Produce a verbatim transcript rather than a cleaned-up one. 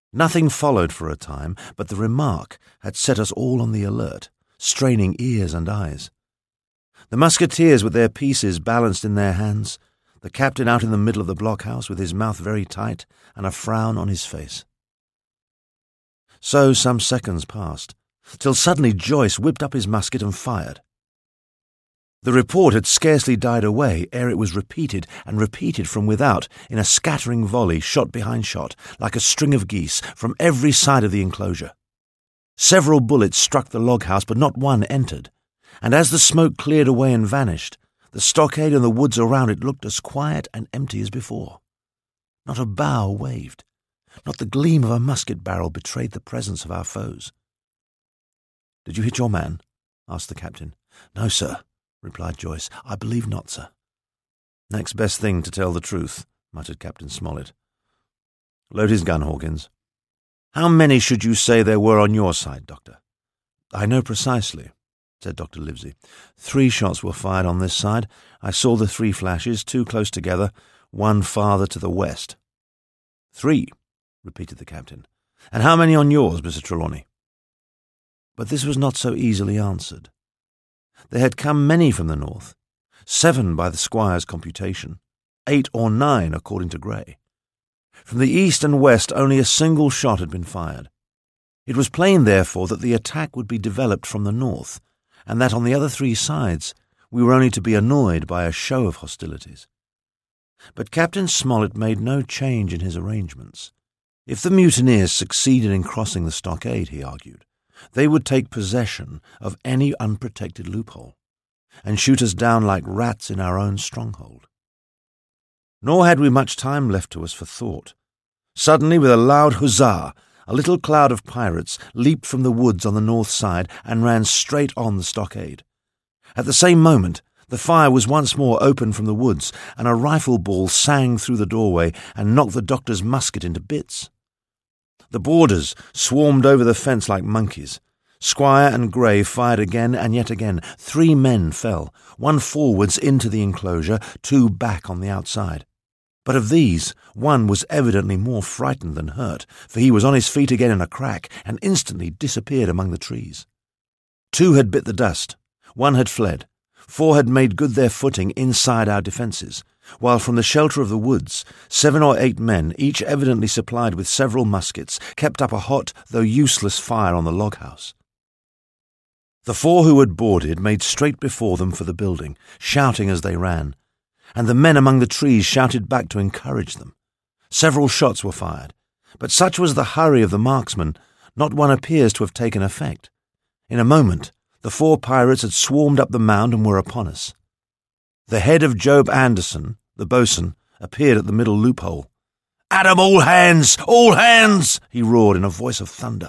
Nothing followed for a time, but the remark had set us all on the alert, straining ears and eyes. The musketeers with their pieces balanced in their hands, the captain out in the middle of the blockhouse with his mouth very tight and a frown on his face. So some seconds passed, till suddenly Joyce whipped up his musket and fired. The report had scarcely died away ere it was repeated and repeated from without in a scattering volley, shot behind shot, like a string of geese, from every side of the enclosure. Several bullets struck the log-house, but not one entered, and as the smoke cleared away and vanished, the stockade and the woods around it looked as quiet and empty as before. Not a bough waved, not the gleam of a musket barrel betrayed the presence of our foes. "Did you hit your man?" asked the captain. "No, sir," replied Joyce. "I believe not, sir." "Next best thing to tell the truth," muttered Captain Smollett. "Load his gun, Hawkins. How many should you say there were on your side, Doctor?" "I know precisely," said Doctor Livesey. "Three shots were fired on this side. I saw the three flashes, two close together, one farther to the west." "Three," repeated the captain. "And how many on yours, Mister Trelawney?" But this was not so easily answered. There had come many from the north, seven by the squire's computation, eight or nine according to Grey. From the east and west only a single shot had been fired. It was plain, therefore, that the attack would be developed from the north, and that on the other three sides we were only to be annoyed by a show of hostilities. But Captain Smollett made no change in his arrangements. If the mutineers succeeded in crossing the stockade, he argued, they would take possession of any unprotected loophole, and shoot us down like rats in our own stronghold. Nor had we much time left to us for thought. Suddenly, with a loud huzzah, a little cloud of pirates leaped from the woods on the north side and ran straight on the stockade. At the same moment, the fire was once more opened from the woods, and a rifle ball sang through the doorway and knocked the doctor's musket into bits. The boarders swarmed over the fence like monkeys. Squire and Grey fired again and yet again. Three men fell, one forwards into the enclosure, two back on the outside. But of these, one was evidently more frightened than hurt, for he was on his feet again in a crack and instantly disappeared among the trees. Two had bit the dust. One had fled. Four had made good their footing inside our defences, while from the shelter of the woods, seven or eight men, each evidently supplied with several muskets, kept up a hot, though useless fire on the log-house. The four who had boarded made straight before them for the building, shouting as they ran, and the men among the trees shouted back to encourage them. Several shots were fired, but such was the hurry of the marksmen, not one appears to have taken effect. In a moment, the four pirates had swarmed up the mound and were upon us. The head of Job Anderson, the boatswain, appeared at the middle loophole. "At 'em, all hands! All hands!" he roared in a voice of thunder.